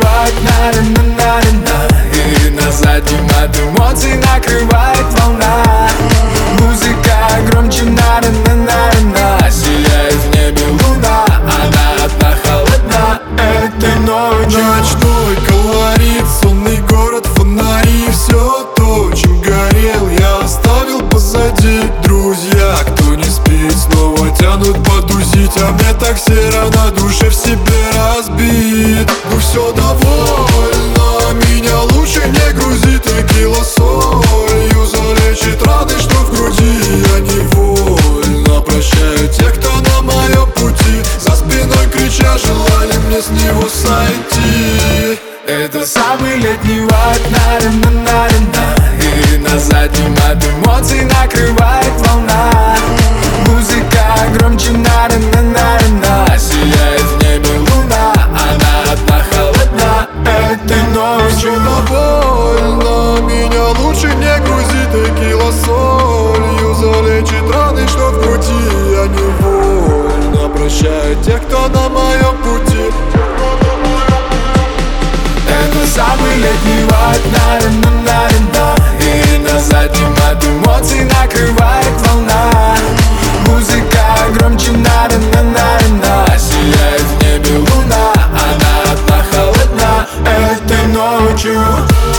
накрывает на и на заднем от эмоций накрывает волна. Музыка громче на сияет в небе луна, она одна холодна этой ночью. Ночной колорит, сонный город, фонари, все то, чем горел, я оставил позади. Друзья, кто не спит, снова тянут подузить, а мне так серо на душе, в себе разбит. Ну все довольно, меня лучше не грузи, текила солью залечит раны, что в груди. Я невольно прощаю тех, кто на моем пути, за спиной крича, желали мне с него сойти. Это самый летний вайб и на заднем от эмоций накрывает волна. Музыка громче на сияет в небе луна, она одна холодна этой ночью. Довольно, меня лучше не грузи, текила солью залечит раны, что в груди. Я невольно прощаю тех, кто на моем пути. Это самый летний вайб и на заднем от эмоций накрывает волна. Музыка громче на сияет в небе луна, она одна холодна этой ночью.